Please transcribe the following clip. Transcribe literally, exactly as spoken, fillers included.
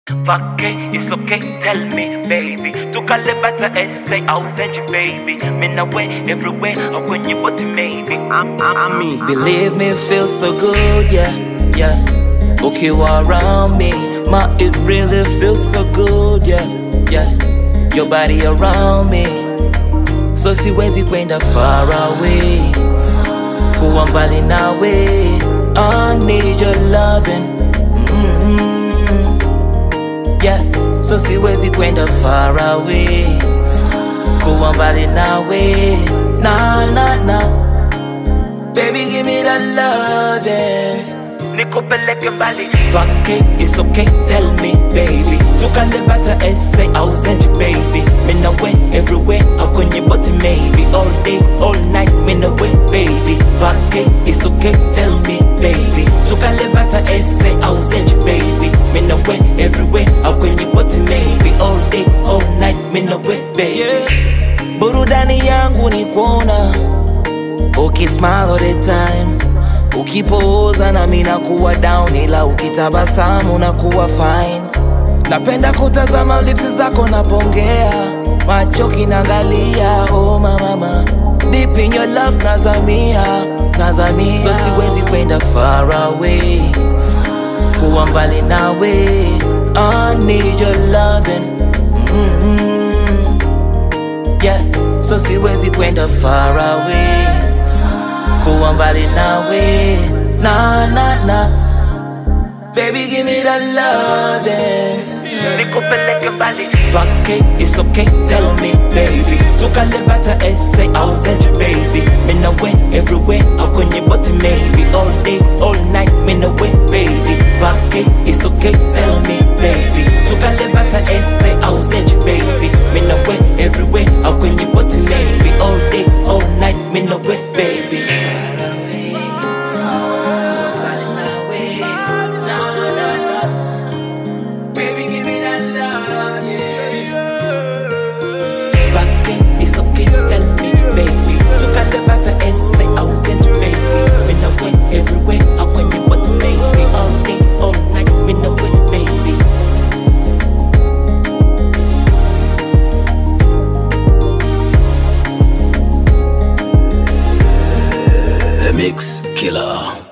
Fuck it, it's okay, tell me, baby. To Calibata essay, I'll send you, baby. Me na way, everywhere, I'll when you want to maybe. I'm, I'm, I mean, believe me, it feels so good, yeah, yeah. Okay, you around me, my, it really feels so good, yeah, yeah. Your body around me, so siwezi kwenda far away. Kuwa mbali nawe, I need your loving. Mm-hmm. Yeah, so siwezi kwenda far away. Kuwa mbali nawe, na na na. Baby, give me that loving. Nikupeleke mbali. Fuck it, it's okay, tell me, baby. Tukalibata essay, I'll send you, baby. Me na way, everywhere, I'll kwenye body, maybe. All day, all night, me na way, baby. Fuck it, it's okay, tell me, baby. Tukalibata essay, I'll send you, baby. Me na way, everywhere, I'll kwenye body, maybe. All day, all night, me na way, baby. Yeah. Burudani yangu ni kuona uki smile all the time. Ukipoza na mimi nakuwa down, ila ukitabasamu nakuwa fine. Napenda kutazama lips zako napongea, macho kinaangalia, oh mama. Deep in your love nazamia, nazamia. So siwezi kwenda far away. Kuwa mbali nawe, I need your loving. Mm-hmm. Yeah, so siwezi kwenda far away. Kuwa mbali nawe, na na na. Baby, give me that loving. Nikupeleke mbali. Fuck it, it's okay, tell me, baby. Tukalibata essay, I'll send you, baby. Me na way, everywhere, I'll kwenye body, maybe. All day, all night, me na way, baby. Fuck it, it's okay, tell me, baby.